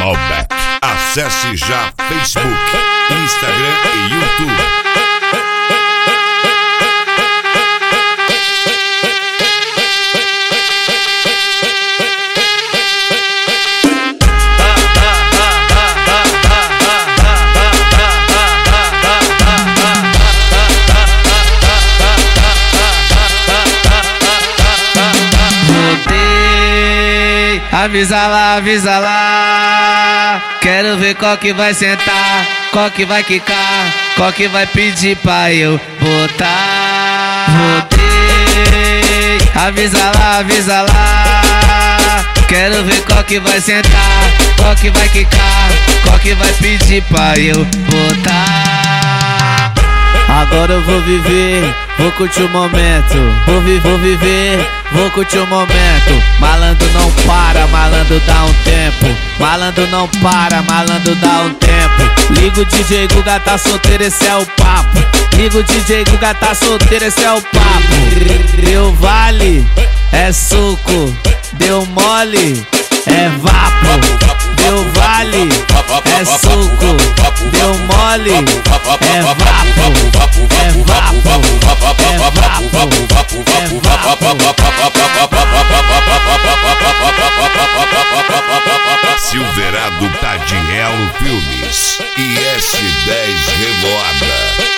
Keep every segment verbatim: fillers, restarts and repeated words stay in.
Malbec. Acesse já Facebook, Instagram e YouTube. Avisa lá, avisa lá. Quero ver qual que vai sentar, qual que vai quicar, qual que vai pedir pra eu botar. Voltei. Avisa lá, avisa lá. Quero ver qual que vai sentar, qual que vai quicar, qual que vai pedir pra eu botar. Agora eu vou viver, vou curtir o momento. Vou, vi vou viver, vou curtir o momento. Malandro não para, malandro dá um tempo. Malandro não para, malandro dá um tempo. Liga o D J Guga, tá solteiro, esse é o papo. Liga o D J Guga, tá solteiro, esse é o papo. Deu vale, é suco. Deu mole, é vapo. Deu vale, é suco. Deu mole, é vapo. É vapo, é vapo, é vapo. Silverado Tadielo Filmes e S dez Revoada.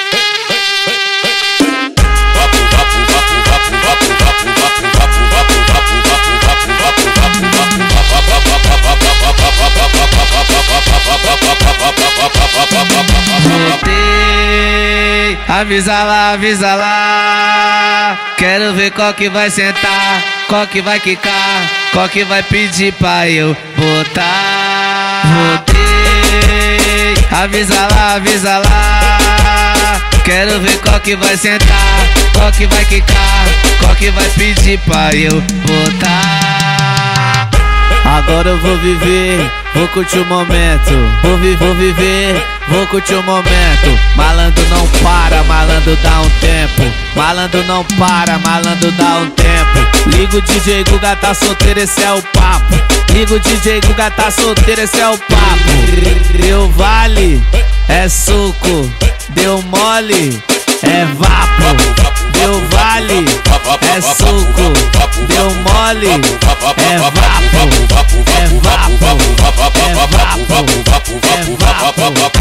Voltei. Avisa lá, avisa lá. Quero ver qual que vai sentar, qual que vai quicar, qual que vai pedir pra eu botar. Voltei. Avisa lá, avisa lá. Quero ver qual que vai sentar, qual que vai quicar, qual que vai pedir pra eu botar. Agora eu vou viver, vou curtir o momento. Vou, vi vou viver, vou curtir o momento. Malandro não para, malandro dá um tempo. Malandro não para, malandro dá um tempo. Liga o D J Guga, tá solteiro, esse é o papo. Liga o D J Guga, tá solteiro, esse é o papo. Deu vale, é suco. Deu mole, é vapo. Deu vale, é suco. Deu mole, é vapo. É vapo, é vapo, é vapo.